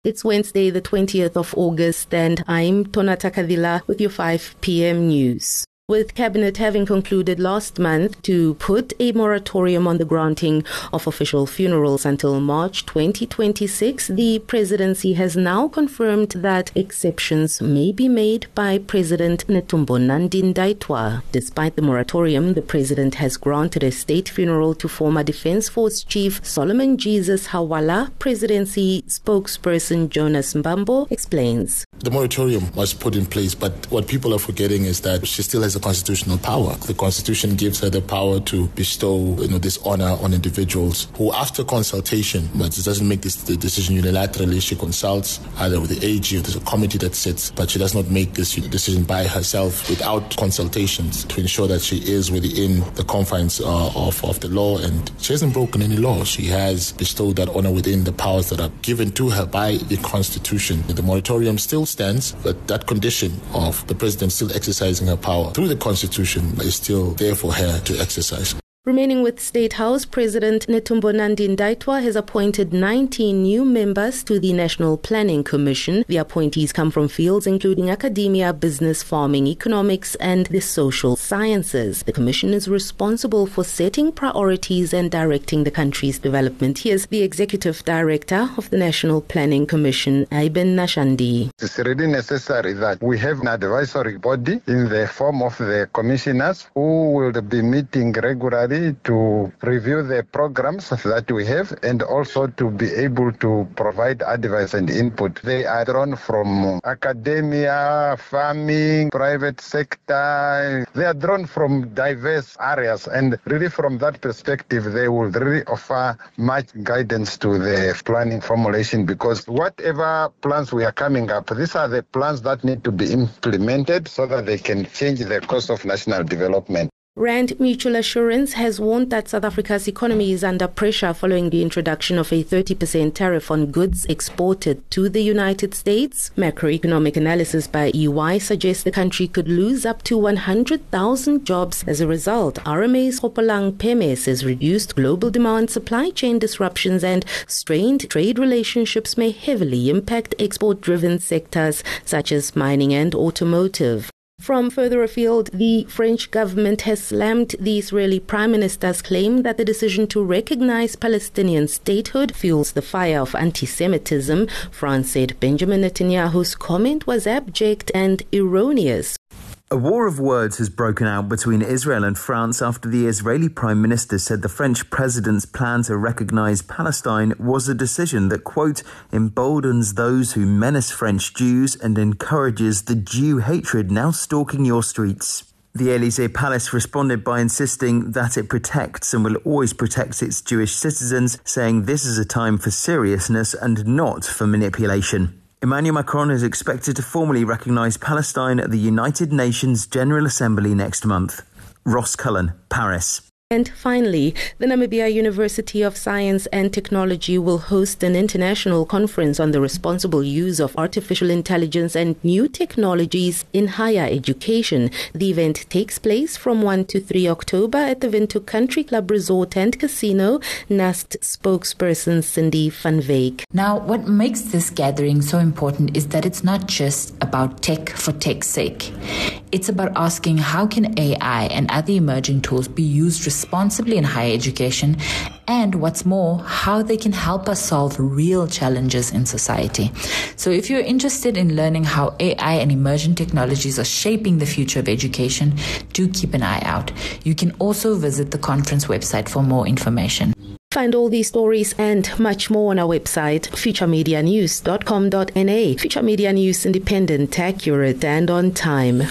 It's Wednesday, the 20th of August, and I'm Tonata Kadila with your 5 p.m. news. With Cabinet having concluded last month to put a moratorium on the granting of official funerals until March 2026, the presidency has now confirmed that exceptions may be made by President Netumbo Nandi-Ndaitwah. Despite the moratorium, the president has granted a state funeral to former Defense Force Chief Solomon Jesus Hawala. Presidency spokesperson Jonas Mbambo explains. The moratorium was put in place, but what people are forgetting is that she still has a constitutional power. The Constitution gives her the power to bestow, this honor on individuals who, after consultation, but it doesn't make the decision unilaterally. She consults either with the AG or there's a committee that sits, but she does not make this decision by herself without consultations to ensure that she is within the confines of the law, and she hasn't broken any law. She has bestowed that honor within the powers that are given to her by the Constitution. The moratorium still stands, but that condition of the president still exercising her power through the Constitution is still there for her to exercise. Remaining with State House, President Netumbo Nandi-Ndaitwah has appointed 19 new members to the National Planning Commission. The appointees come from fields including academia, business, farming, economics, and the social sciences. The commission is responsible for setting priorities and directing the country's development. Here's the Executive Director of the National Planning Commission, Aiben Nashandi. It's really necessary that we have an advisory body in the form of the commissioners who will be meeting regularly to review the programs that we have and also to be able to provide advice and input. They are drawn from academia, farming, private sector. They are drawn from diverse areas, and really from that perspective, they will really offer much guidance to the planning formulation, because whatever plans we are coming up, these are the plans that need to be implemented so that they can change the course of national development. Rand Mutual Assurance has warned that South Africa's economy is under pressure following the introduction of a 30% tariff on goods exported to the United States. Macroeconomic analysis by EY suggests the country could lose up to 100,000 jobs as a result. RMA's Hopolang Peme says reduced global demand, supply chain disruptions, and strained trade relationships may heavily impact export-driven sectors such as mining and automotive. From further afield, the French government has slammed the Israeli Prime Minister's claim that the decision to recognize Palestinian statehood fuels the fire of anti-Semitism. France said Benjamin Netanyahu's comment was abject and erroneous. A war of words has broken out between Israel and France after the Israeli Prime Minister said the French president's plan to recognize Palestine was a decision that, quote, emboldens those who menace French Jews and encourages the Jew hatred now stalking your streets. The Élysée Palace responded by insisting that it protects and will always protect its Jewish citizens, saying this is a time for seriousness and not for manipulation. Emmanuel Macron is expected to formally recognise Palestine at the United Nations General Assembly next month. Ross Cullen, Paris. And finally, the Namibia University of Science and Technology will host an international conference on the responsible use of artificial intelligence and new technologies in higher education. The event takes place from 1 to 3 October at the Windhoek Country Club Resort and Casino. NUST spokesperson Cindy van Wyk. Now, what makes this gathering so important is that it's not just about tech for tech's sake. It's about asking how can AI and other emerging tools be used responsibly in higher education, and what's more, how they can help us solve real challenges in society. So if you're interested in learning how AI and emerging technologies are shaping the future of education, do keep an eye out. You can also visit the conference website for more information. Find all these stories and much more on our website, futuremedianews.com.na. Future Media News, independent, accurate, and on time.